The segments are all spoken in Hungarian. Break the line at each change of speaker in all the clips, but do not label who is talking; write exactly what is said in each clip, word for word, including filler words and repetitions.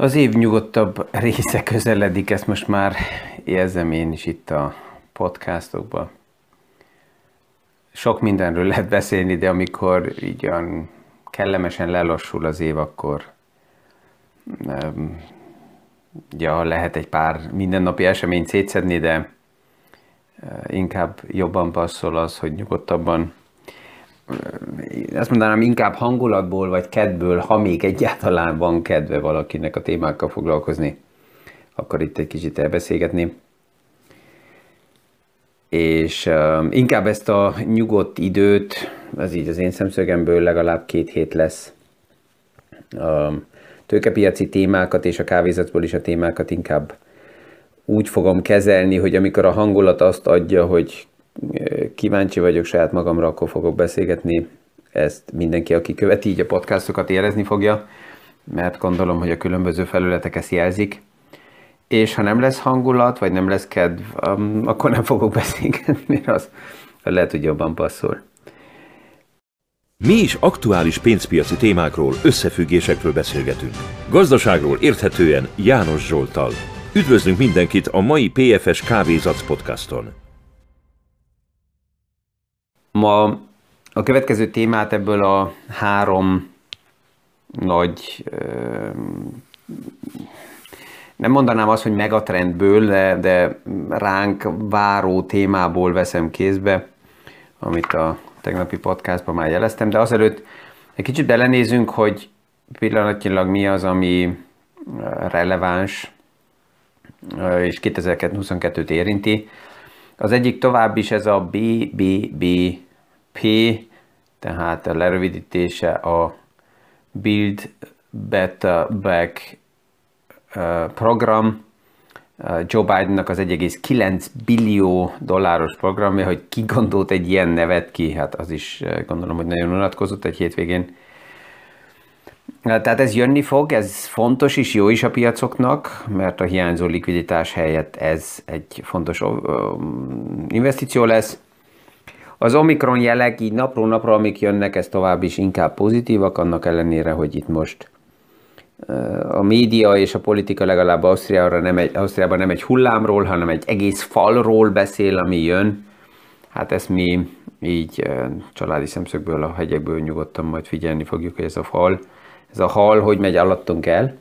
Az év nyugodtabb része közeledik, ezt most már érzem én is itt a podcastokban. Sok mindenről lehet beszélni, de amikor így olyan kellemesen lelassul az év, akkor um, ja, lehet egy pár mindennapi eseményt szétszedni, de uh, inkább jobban passzol az, hogy nyugodtabban, uh, azt mondanám, inkább hangulatból vagy kedvből, ha még egyáltalán van kedve valakinek a témákkal foglalkozni, akkor itt egy kicsit elbeszélgetni. És uh, inkább ezt a nyugodt időt, az így az én szemszögemből legalább két hét lesz. A tőkepiaci témákat és a kávézatból is a témákat inkább úgy fogom kezelni, hogy amikor a hangulat azt adja, hogy kíváncsi vagyok saját magamra, akkor fogok beszélgetni. Ezt mindenki, aki követi így a podcastokat, érezni fogja, mert gondolom, hogy a különböző felületek ezt jelzik. És ha nem lesz hangulat, vagy nem lesz kedv, um, akkor nem fogok beszélgetni, mert az lehet, hogy jobban passzol.
Mi is aktuális pénzpiaci témákról, összefüggésekről beszélgetünk. Gazdaságról érthetően János Zsolttal. Üdvözlünk mindenkit a mai pé ef es Kávézac podcaston.
Ma a következő témát ebből a három nagy... Um, nem mondanám azt, hogy megatrendből, de, de ránk váró témából veszem kézbe, amit a tegnapi podcastban már jeleztem, de azelőtt egy kicsit belenézünk, hogy pillanatnyilag mi az, ami releváns, és kétezer-huszonkettőt érinti. Az egyik tovább is ez a bé bé bé pé, tehát a lerövidítése a Build Better Back program, Joe Bidennak az egy egész kilenc billió dolláros programja, hogy ki gondolt egy ilyen nevet ki, hát az is gondolom, hogy nagyon unatkozott egy hétvégén. Tehát ez jönni fog, ez fontos is, jó is a piacoknak, mert a hiányzó likviditás helyett ez egy fontos investíció lesz. Az Omikron jelek így napról napra, amik jönnek, ez tovább is inkább pozitívak, annak ellenére, hogy itt most a média és a politika legalább Ausztriára nem egy, Ausztriában nem egy hullámról, hanem egy egész falról beszél, ami jön. Hát ezt mi így családi szemszögből, a hegyekből nyugodtan majd figyelni fogjuk, hogy ez a fal, ez a hal, hogy megy alattunk el.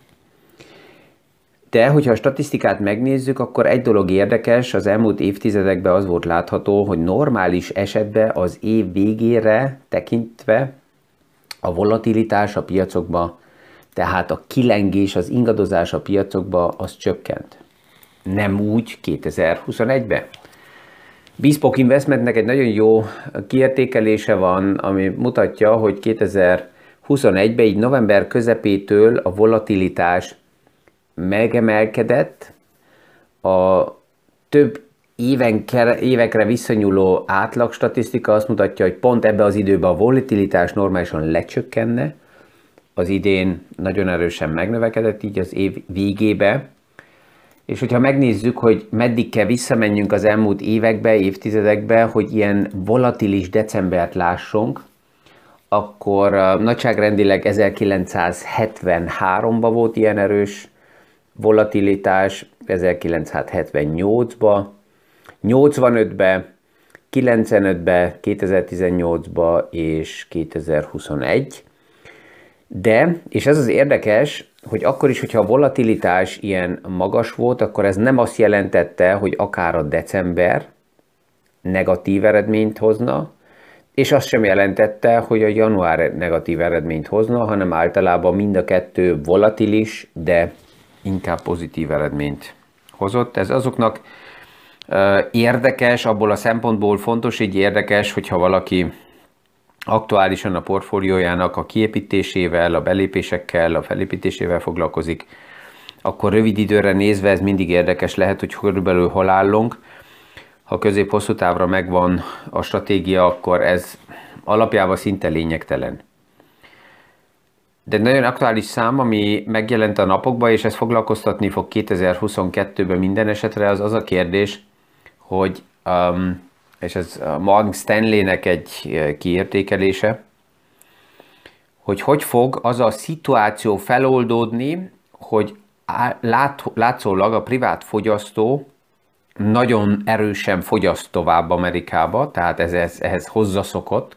De hogyha a statisztikát megnézzük, akkor egy dolog érdekes, az elmúlt évtizedekben az volt látható, hogy normális esetben az év végére tekintve a volatilitás a piacokban, tehát a kilengés, az ingadozás a piacokba, az csökkent. Nem úgy kétezer-huszonegyben. Bespoke Investmentnek egy nagyon jó kiértékelése van, ami mutatja, hogy kétezer-huszonegyben, így november közepétől a volatilitás megemelkedett, a több éven, évekre visszanyúló átlagstatisztika azt mutatja, hogy pont ebbe az időben a volatilitás normálisan lecsökkenne, az idén nagyon erősen megnövekedett így az év végébe, és hogyha megnézzük, hogy meddig kell visszamenjünk az elmúlt évekbe, évtizedekbe, hogy ilyen volatilis decembert lássunk, akkor nagyságrendileg ezerkilencszázhetvenháromban volt ilyen erős volatilitás, ezerkilencszázhetvennyolcban, nyolcvanötben, kilencvenötben, kétezer-tizennyolcban és kétezer-huszonegy. De, és ez az érdekes, hogy akkor is, hogyha a volatilitás ilyen magas volt, akkor ez nem azt jelentette, hogy akár a december negatív eredményt hozna, és azt sem jelentette, hogy a január negatív eredményt hozna, hanem általában mind a kettő volatilis, de inkább pozitív eredményt hozott. Ez azoknak uh, érdekes, abból a szempontból fontos, így érdekes, hogyha valaki aktuálisan a portfóliójának a kiépítésével, a belépésekkel, a felépítésével foglalkozik, akkor rövid időre nézve ez mindig érdekes lehet, hogy körülbelül hol állunk. Ha közép-hosszú távra megvan a stratégia, akkor ez alapjában szinte lényegtelen. De nagyon aktuális szám, ami megjelent a napokban, és ez foglalkoztatni fog kétezer-huszonkettőben minden esetre, az az a kérdés, hogy um, és ez a Morgan Stanley-nek egy kiértékelése, hogy hogy fog az a szituáció feloldódni, hogy lát, látszólag a privát fogyasztó nagyon erősen fogyaszt tovább Amerikába, tehát ez, ez, ehhez hozzászokott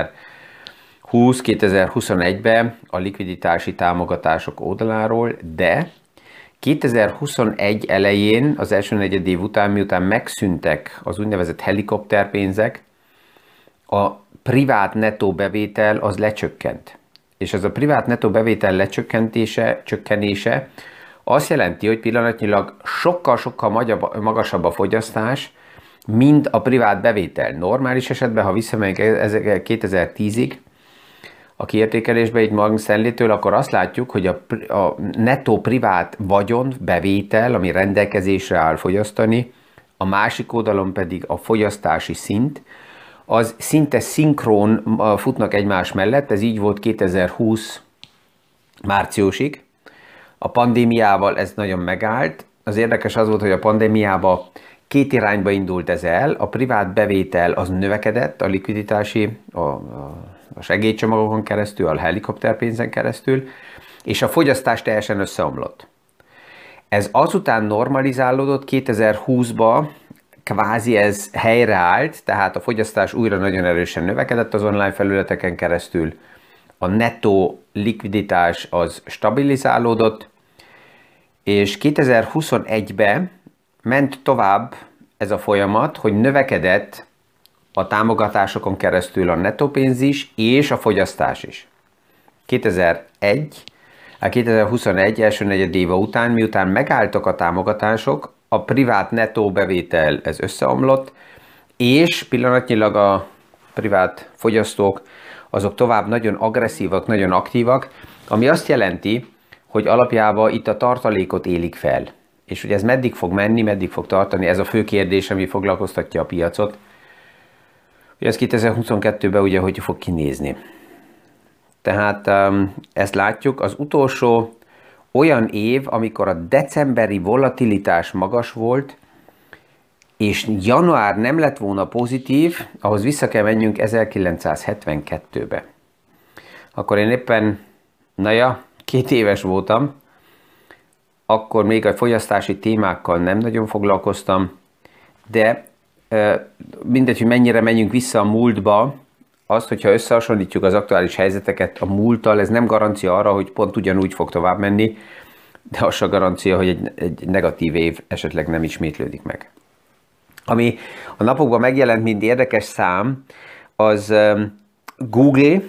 kétezer-húsz-kétezer-huszonegyben a likviditási támogatások oldaláról, de kétezer-huszonegy elején, az első negyedév után, miután megszűntek az úgynevezett helikopterpénzek, a privát nettó bevétel az lecsökkent. És ez a privát nettó bevétel lecsökkentése, csökkenése azt jelenti, hogy pillanatnyilag sokkal-sokkal magasabb a fogyasztás, mint a privát bevétel. Normális esetben, ha visszamegyünk kétezer-tízig a kiértékelésbe egy Morgan Stanley-től, akkor azt látjuk, hogy a, a nettó privát vagyon bevétel, ami rendelkezésre áll fogyasztani, a másik oldalon pedig a fogyasztási szint, az szinte szinkrón futnak egymás mellett, ez így volt kétezer-húsz márciusig. A pandémiával ez nagyon megállt. Az érdekes az volt, hogy a pandémiában két irányba indult ez el. A privát bevétel az növekedett a likviditási, a, a, a segélycsomagokon keresztül, a helikopterpénzen keresztül, és a fogyasztás teljesen összeomlott. Ez azután normalizálódott kétezer-húszba, kvázi ez helyreállt, tehát a fogyasztás újra nagyon erősen növekedett az online felületeken keresztül, a nettó likviditás az stabilizálódott, és kétezer-huszonegyben ment tovább ez a folyamat, hogy növekedett a támogatásokon keresztül a nettó pénz is, és a fogyasztás is. kétezer-egy, kétezer-huszonegy első negyedéve után, miután megálltak a támogatások, a privát nettó bevétel ez összeomlott, és pillanatnyilag a privát fogyasztók azok tovább nagyon agresszívak, nagyon aktívak, ami azt jelenti, hogy alapjában itt a tartalékot élik fel. És hogy ez meddig fog menni, meddig fog tartani, ez a fő kérdés, ami foglalkoztatja a piacot. Hogy ez kétezer-huszonkettőben ugye hogy fog kinézni. Tehát ezt látjuk, az utolsó olyan év, amikor a decemberi volatilitás magas volt, és január nem lett volna pozitív, ahhoz vissza kell menjünk ezerkilencszázhetvenkettőbe. Akkor én éppen, na ja, két éves voltam, akkor még a fogyasztási témákkal nem nagyon foglalkoztam, de mindegy, hogy mennyire menjünk vissza a múltba, azt, hogyha összehasonlítjuk az aktuális helyzeteket a múlttal, ez nem garancia arra, hogy pont ugyanúgy fog tovább menni, de az a garancia, hogy egy, egy negatív év esetleg nem ismétlődik meg. Ami a napokban megjelent, mint érdekes szám, az Google,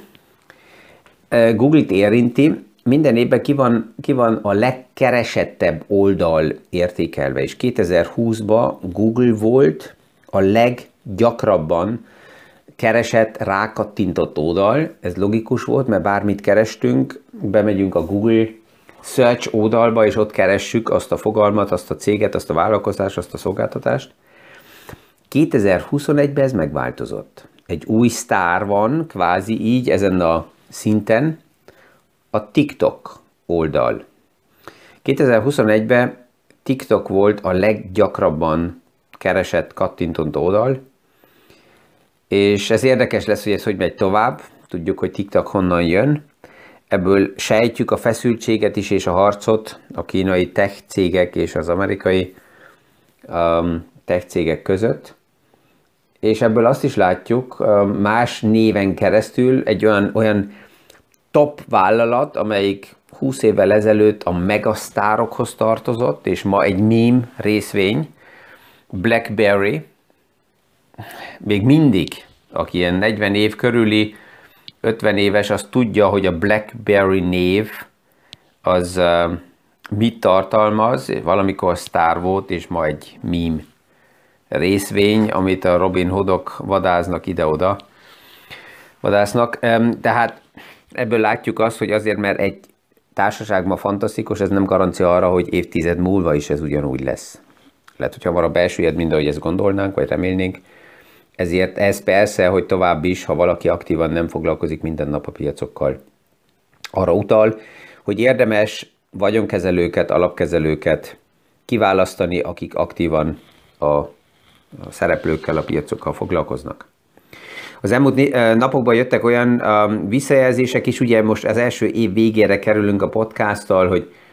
Google-t érinti, minden évben ki van, ki van a legkeresettebb oldal értékelve, és kétezer-húszban Google volt a leggyakrabban keresett, rákattintott oldal. Ez logikus volt, mert bármit kerestünk, bemegyünk a Google Search oldalba, és ott keressük azt a fogalmat, azt a céget, azt a vállalkozást, azt a szolgáltatást. kétezer-huszonegyben ez megváltozott. Egy új sztár van, kvázi így ezen a szinten, a TikTok oldal. kétezer-huszonegyben TikTok volt a leggyakrabban keresett, kattintott oldal, és ez érdekes lesz, hogy ez hogy megy tovább. Tudjuk, hogy TikTok honnan jön. Ebből sejtjük a feszültséget is és a harcot a kínai tech cégek és az amerikai um, tech cégek között. És ebből azt is látjuk, um, más néven keresztül egy olyan, olyan top vállalat, amelyik húsz évvel ezelőtt a megasztárokhoz tartozott, és ma egy meme részvény, BlackBerry, még mindig, aki ilyen negyven év körüli, ötven éves, az tudja, hogy a BlackBerry név az uh, mit tartalmaz, valamikor sztár volt, és ma egy meme részvény, amit a Robin Hoodok vadáznak ide-oda, vadásznak. Um, tehát ebből látjuk azt, hogy azért, mert egy társaság ma fantasztikus, ez nem garancia arra, hogy évtized múlva is ez ugyanúgy lesz. Lehet, hogy hamar a belsőjed, mint ahogy ezt gondolnánk, vagy remélnénk. Ezért ez persze, hogy tovább is, ha valaki aktívan nem foglalkozik minden nap a piacokkal, arra utal, hogy érdemes vagyonkezelőket, alapkezelőket kiválasztani, akik aktívan a, a szereplőkkel, a piacokkal foglalkoznak. Az elmúlt napokban jöttek olyan visszajelzések is, ugye most az első év végére kerülünk a podcasttal, hogy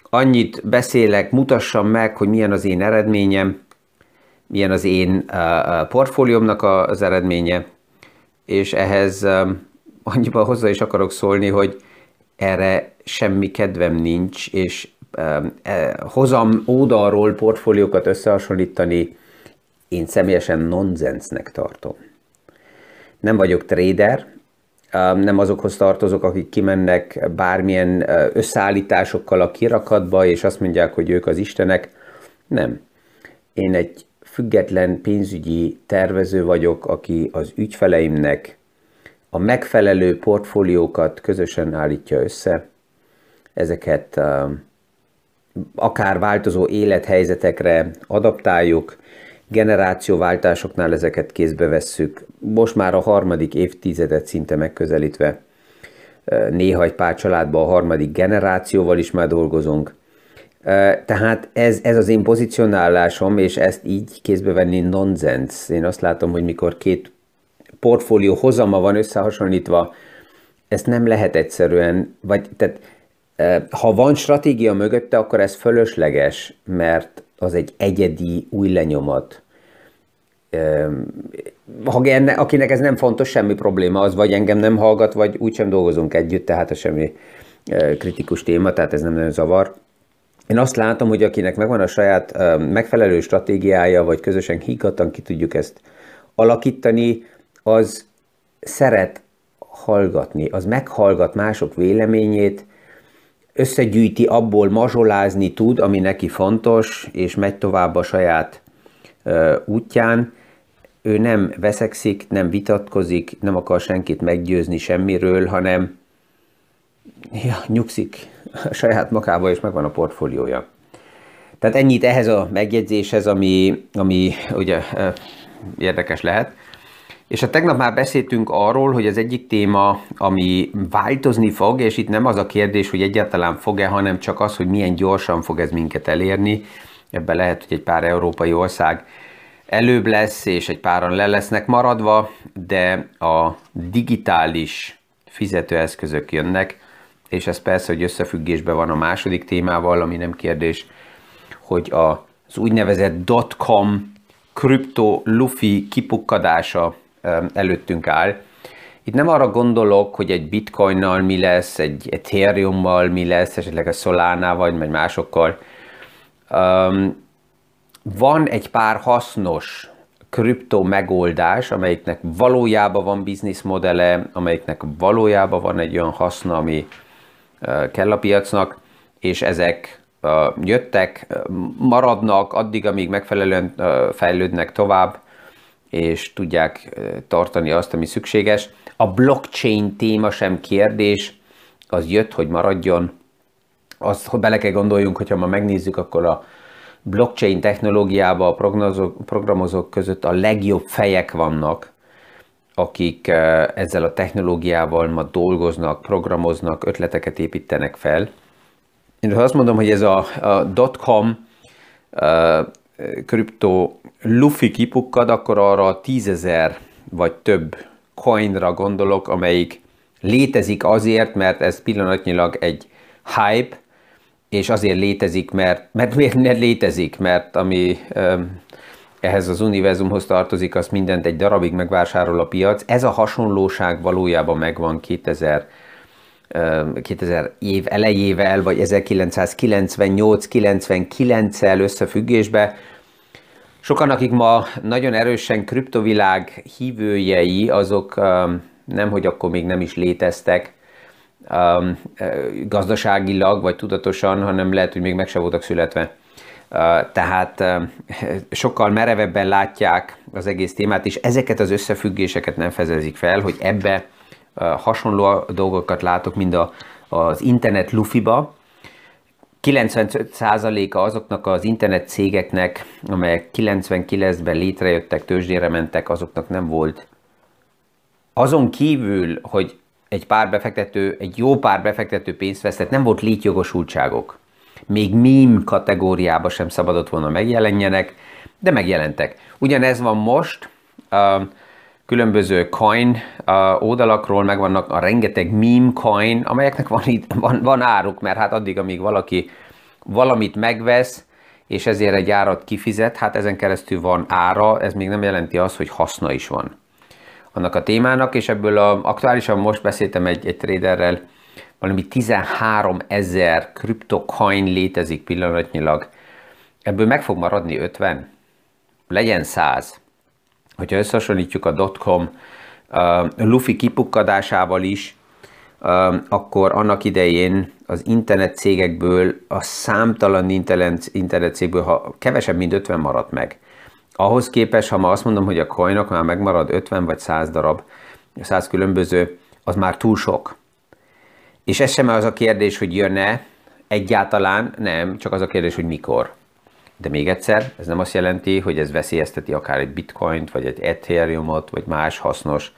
annyit beszélek, mutassam meg, hogy milyen az én eredményem, milyen az én uh, portfóliómnak az eredménye, és ehhez um, annyiban hozzá is akarok szólni, hogy erre semmi kedvem nincs, és um, eh, hozam oldalról portfóliókat összehasonlítani, én személyesen nonsensnek tartom. Nem vagyok trader, nem azokhoz tartozok, akik kimennek bármilyen összeállításokkal a kirakatba, és azt mondják, hogy ők az istenek. Nem. Én egy független pénzügyi tervező vagyok, aki az ügyfeleimnek a megfelelő portfóliókat közösen állítja össze. Ezeket akár változó élethelyzetekre adaptáljuk, generációváltásoknál ezeket kézbe vesszük. Most már a harmadik évtizedet szinte megközelítve. Néha egy pár családban a harmadik generációval is már dolgozunk. Tehát ez, ez az én pozicionálásom, és ezt így kézbe venni nonsens. Én azt látom, hogy mikor két portfólió hozama van összehasonlítva, ezt nem lehet egyszerűen, vagy tehát ha van stratégia mögötte, akkor ez fölösleges, mert az egy egyedi új lenyomat. Ha enne, akinek ez nem fontos, semmi probléma, az vagy engem nem hallgat, vagy úgysem dolgozunk együtt, tehát ez semmi kritikus téma, tehát ez nem nagyon zavar. Én azt látom, hogy akinek megvan a saját megfelelő stratégiája, vagy közösen higgadtan ki tudjuk ezt alakítani, az szeret hallgatni, az meghallgat mások véleményét, összegyűjti, abból mazsolázni tud, ami neki fontos, és megy tovább a saját uh, útján. Ő nem veszekszik, nem vitatkozik, nem akar senkit meggyőzni semmiről, hanem ja, nyugszik a saját magába, és megvan a portfóliója. Tehát ennyit ehhez a megjegyzéshez, ami, ami ugye uh, érdekes lehet. És a tegnap már beszéltünk arról, hogy az egyik téma, ami változni fog, és itt nem az a kérdés, hogy egyáltalán fog-e, hanem csak az, hogy milyen gyorsan fog ez minket elérni. Ebben lehet, hogy egy pár európai ország előbb lesz, és egy páran le lesznek maradva, de a digitális fizetőeszközök jönnek, és ez persze, hogy összefüggésben van a második témával, ami nem kérdés, hogy az úgynevezett dot-com kripto lufi kipukkadása előttünk áll. Itt nem arra gondolok, hogy egy bitcoinnal mi lesz, egy ethereummal mi lesz, esetleg a Solánával, vagy másokkal. Um, van egy pár hasznos kripto megoldás, amelyiknek valójában van bizniszmodelle, amelyiknek valójában van egy olyan haszna, ami uh, kell a piacnak, és ezek uh, jöttek, maradnak addig, amíg megfelelően uh, fejlődnek tovább, és tudják tartani azt, ami szükséges. A blockchain téma sem kérdés, az jött, hogy maradjon. Azt, hogy bele kell gondoljunk, hogyha ma megnézzük, akkor a blockchain technológiában a programozók, programozók között a legjobb fejek vannak, akik ezzel a technológiával ma dolgoznak, programoznak, ötleteket építenek fel. Én azt mondom, hogy ez a, a dot-com kripto lufi kipukkad, akkor arra a tízezer vagy több coinra gondolok, amelyik létezik azért, mert ez pillanatnyilag egy hype, és azért létezik, mert, mert miért létezik, mert ami um, ehhez az univerzumhoz tartozik, az mindent egy darabig megvásárol a piac. Ez a hasonlóság valójában megvan kétezer, um, kétezer év elejével, vagy ezerkilencszázkilencvennyolc kilencvenkilenccel összefüggésbe. Sokan, akik ma nagyon erősen kriptovilág hívőjei, azok um, nem, hogy akkor még nem is léteztek um, gazdaságilag, vagy tudatosan, hanem lehet, hogy még meg se voltak születve. Uh, tehát um, sokkal merevebben látják az egész témát, és ezeket az összefüggéseket nem fedezik fel, hogy ebbe uh, hasonló dolgokat látok, mint a, az internet lufiba. kilencvenöt százaléka azoknak az internet cégeknek, amelyek kilencvenkilencben létrejöttek, tőzsdére mentek, azoknak nem volt. Azon kívül, hogy egy pár befektető, egy jó pár befektető pénzt vesztett, nem volt létjogosultságok. Még meme kategóriába sem szabadott volna megjelenjenek, de megjelentek. Ugyanez van most, a különböző coin oldalakról megvannak a rengeteg meme coin, amelyeknek van, van, van áruk, mert hát addig, amíg valaki valamit megvesz, és ezért egy árat kifizet, hát ezen keresztül van ára, ez még nem jelenti azt, hogy haszna is van annak a témának, és ebből a, aktuálisan most beszéltem egy, egy traderrel, valami tizenhárom ezer CryptoCoin létezik pillanatnyilag, ebből meg fog maradni ötven, legyen száz. Hogyha összehasonlítjuk a dotcom uh, lufi kipukkadásával is, uh, akkor annak idején az internet cégekből, a számtalan internet, internet cégből, ha kevesebb, mint ötven maradt meg. Ahhoz képest, ha ma azt mondom, hogy a coinok már megmarad ötven vagy száz darab, száz különböző, az már túl sok. És ez sem az a kérdés, hogy jön-e, egyáltalán nem, csak az a kérdés, hogy mikor. De még egyszer, ez nem azt jelenti, hogy ez veszélyezteti akár egy bitcoint, vagy egy ethereumot, vagy más hasznos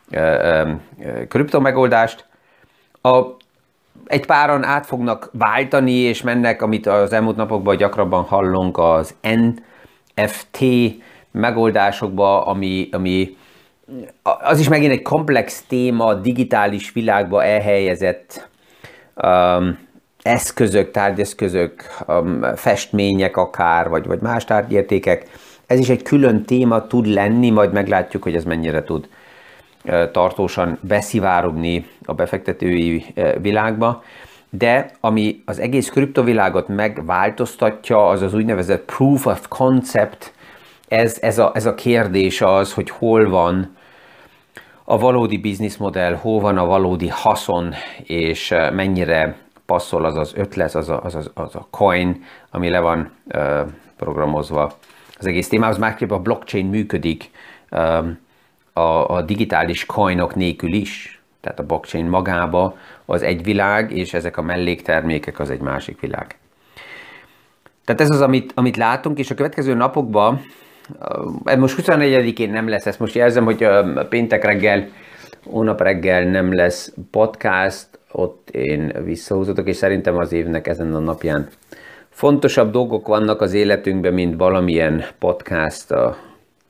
kriptomegoldást. A, egy páran át fognak váltani, és mennek, amit az elmúlt napokban gyakrabban hallunk, az en ef té megoldásokba, ami, ami az is megint egy komplex téma, digitális világba elhelyezett um, eszközök, tárgyeszközök, um, festmények akár, vagy, vagy más tárgyértékek. Ez is egy külön téma tud lenni, majd meglátjuk, hogy ez mennyire tud uh, tartósan beszivárogni a befektetői uh, világba. De ami az egész kriptovilágot megváltoztatja, az az úgynevezett proof of concept. Ez, ez, a, ez a kérdés az, hogy hol van a valódi bizniszmodell, hol van a valódi haszon, és uh, mennyire passzol az az ötlet, az a, az, az, az a coin, ami le van uh, programozva az egész témához. Másképp a blockchain működik um, a, a digitális coinok nélkül is. Tehát a blockchain magába az egy világ, és ezek a melléktermékek az egy másik világ. Tehát ez az, amit, amit látunk, és a következő napokban, uh, most huszonnegyedikén nem lesz, ezt most jelzem, hogy uh, péntek reggel, hónap reggel nem lesz podcast, ott én visszahúzódok, és szerintem az évnek ezen a napján fontosabb dolgok vannak az életünkben, mint valamilyen podcast a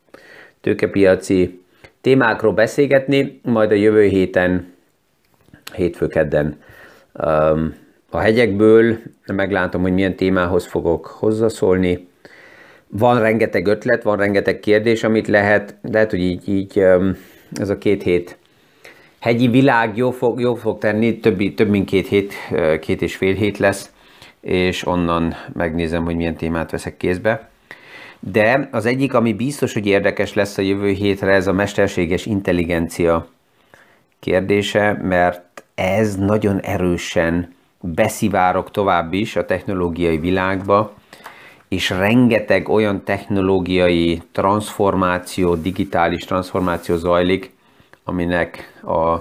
tőkepiaci témákról beszélgetni, majd a jövő héten, hétfő-kedden um, a hegyekből meglátom, hogy milyen témához fogok hozzászólni. Van rengeteg ötlet, van rengeteg kérdés, amit lehet, lehet, hogy így, így um, ez a két hét hegyi világ jó fog, jó fog tenni, többi, több mint két hét, két és fél hét lesz, és onnan megnézem, hogy milyen témát veszek kézbe. De az egyik, ami biztos, hogy érdekes lesz a jövő hétre, ez a mesterséges intelligencia kérdése, mert ez nagyon erősen beszivárog tovább is a technológiai világba, és rengeteg olyan technológiai transformáció, digitális transformáció zajlik, aminek a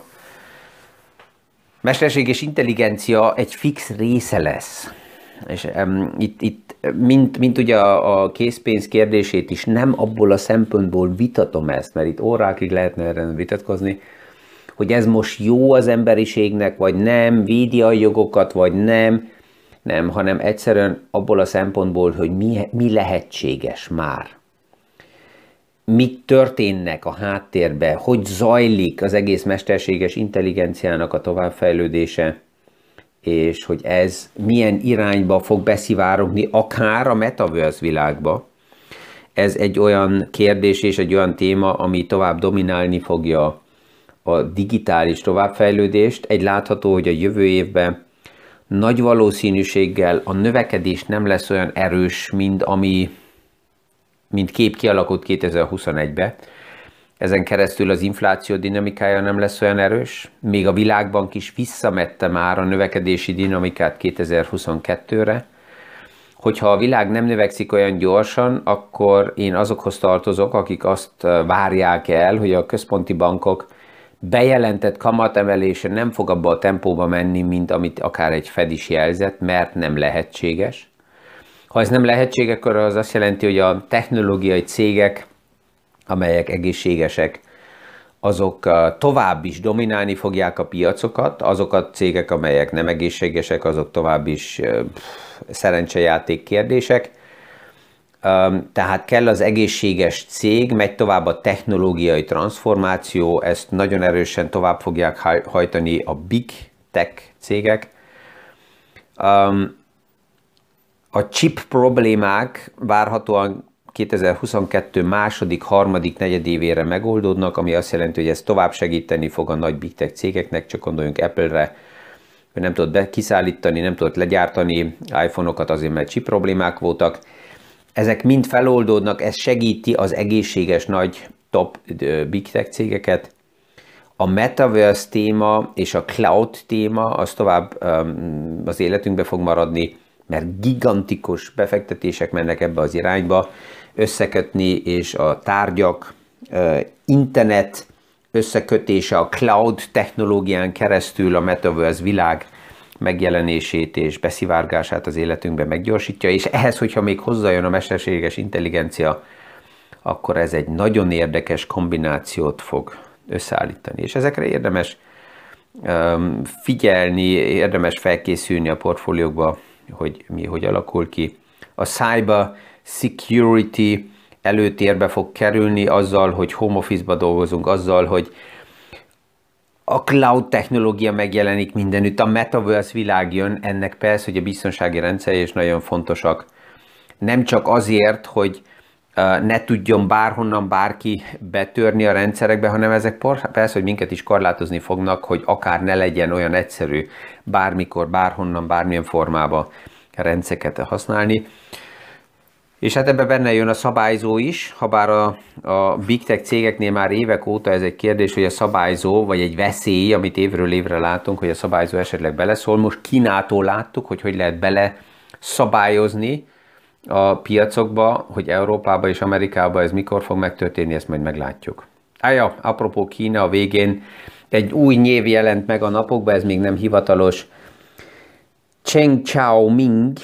mesterséges intelligencia egy fix része lesz. És um, itt, itt mint, mint ugye a, a készpénz kérdését is nem abból a szempontból vitatom ezt, mert itt órákig lehetne erre vitatkozni, hogy ez most jó az emberiségnek, vagy nem, védi a jogokat, vagy nem, nem, hanem egyszerűen abból a szempontból, hogy mi, mi lehetséges már. Mik történnek a háttérben, hogy zajlik az egész mesterséges intelligenciának a továbbfejlődése, és hogy ez milyen irányba fog beszivárogni, akár a metaverse világba. Ez egy olyan kérdés és egy olyan téma, ami tovább dominálni fogja a digitális továbbfejlődést. Egy látható, hogy a jövő évben nagy valószínűséggel a növekedés nem lesz olyan erős, mint ami mint kép kialakult kétezer-huszonegyben. Ezen keresztül az infláció dinamikája nem lesz olyan erős. Még a Világbank is visszamette már a növekedési dinamikát kétezer-huszonkettőre. Hogyha a világ nem növekszik olyan gyorsan, akkor én azokhoz tartozok, akik azt várják el, hogy a központi bankok bejelentett kamatemelése nem fog abba a tempóba menni, mint amit akár egy Fed is jelzett, mert nem lehetséges. Ha ez nem lehetséges, akkor az azt jelenti, hogy a technológiai cégek, amelyek egészségesek, azok tovább is dominálni fogják a piacokat, azok a cégek, amelyek nem egészségesek, azok tovább is szerencsejáték kérdések. Tehát kell az egészséges cég, megy tovább a technológiai transformáció, ezt nagyon erősen tovább fogják hajtani a big tech cégek. A chip problémák várhatóan kétezer-huszonkettő második, harmadik negyedévére megoldódnak, ami azt jelenti, hogy ez tovább segíteni fog a nagy big tech cégeknek, csak gondoljunk Apple-re, hogy nem tudott kiszállítani, nem tudott legyártani iPhone-okat azért, mert chip problémák voltak. Ezek mind feloldódnak, ez segíti az egészséges nagy top big tech cégeket. A metaverse téma és a cloud téma az tovább um, az életünkbe fog maradni, mert gigantikus befektetések mennek ebbe az irányba, összekötni, és a tárgyak, uh, internet összekötése a cloud technológián keresztül a metaverse világ megjelenését és beszivárgását az életünkbe meggyorsítja, és ehhez, hogyha még hozzájön a mesterséges intelligencia, akkor ez egy nagyon érdekes kombinációt fog összeállítani. És ezekre érdemes um, figyelni, érdemes felkészülni a portfóliókba, hogy mi hogy alakul ki. A cyber security előtérbe fog kerülni azzal, hogy home office-ba dolgozunk, azzal, hogy a cloud technológia megjelenik mindenütt, a metaverse világ jön, ennek persze, hogy a biztonsági rendszerei is nagyon fontosak. Nem csak azért, hogy ne tudjon bárhonnan bárki betörni a rendszerekbe, hanem ezek persze, hogy minket is korlátozni fognak, hogy akár ne legyen olyan egyszerű bármikor, bárhonnan, bármilyen formában rendszereket használni. És hát ebben benne jön a szabályzó is, habár a, a big tech cégeknél már évek óta ez egy kérdés, hogy a szabályzó, vagy egy veszély, amit évről évre látunk, hogy a szabályzó esetleg beleszól. Most Kínától láttuk, hogy hogy lehet bele szabályozni a piacokba, hogy Európába és Amerikába ez mikor fog megtörténni, ezt majd meglátjuk. Ája, apropó Kína, a végén egy új név jelent meg a napokban, ez még nem hivatalos. Cheng Xiaoming,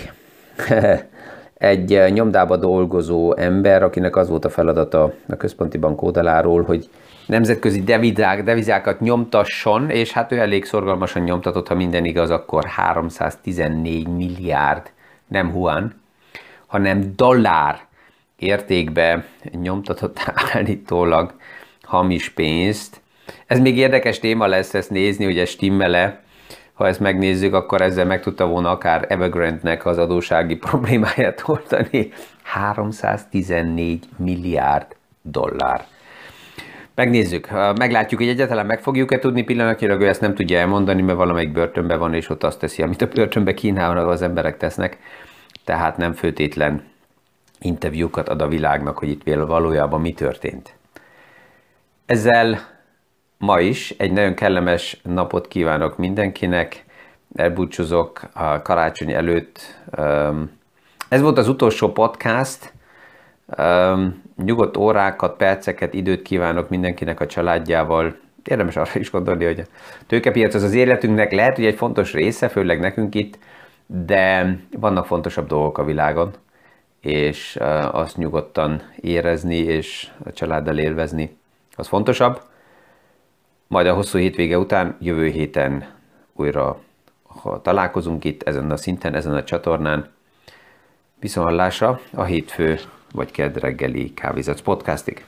egy nyomdába dolgozó ember, akinek az volt a feladata a központi bank oldaláról, hogy nemzetközi devizák, devizákat nyomtasson, és hát ő elég szorgalmasan nyomtatott, ha minden igaz, akkor háromszáztizennégy milliárd, nem huán, hanem dollár értékbe nyomtatott állítólag hamis pénzt. Ez még érdekes téma lesz ezt nézni, hogy ez stimmel-e. Ha ezt megnézzük, akkor ezzel meg tudta volna akár Evergrande-nek az adóssági problémáját oldani. háromszáztizennégy milliárd dollár. Megnézzük, meglátjuk, hogy egyáltalán meg fogjuk-e tudni, pillanatnyilag ő ezt nem tudja elmondani, mert valamelyik börtönben van, és ott azt teszi, amit a börtönbe Kínában az emberek tesznek. Tehát nem főtétlen interjúkat ad a világnak, hogy itt valójában mi történt. Ezzel ma is egy nagyon kellemes napot kívánok mindenkinek, elbúcsúzok a karácsony előtt. Ez volt az utolsó podcast, nyugodt órákat, perceket, időt kívánok mindenkinek a családjával. Érdemes arra is gondolni, hogy a tőkepiac az az életünknek lehet, hogy egy fontos része, főleg nekünk itt, de vannak fontosabb dolgok a világon, és azt nyugodtan érezni, és a családdal élvezni, az fontosabb. Majd a hosszú hétvége után jövő héten újra ha találkozunk itt ezen a szinten, ezen a csatornán. Viszonthallásra a hétfő vagy kedd reggeli Kávézac podcastig.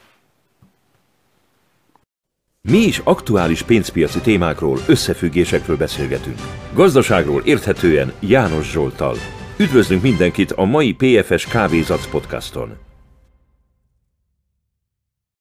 Mi is aktuális pénzpiaci témákról, összefüggésekről beszélgetünk. Gazdaságról érthetően János Zsolttal. Üdvözlünk mindenkit a mai pé ef es Kávézac podcaston!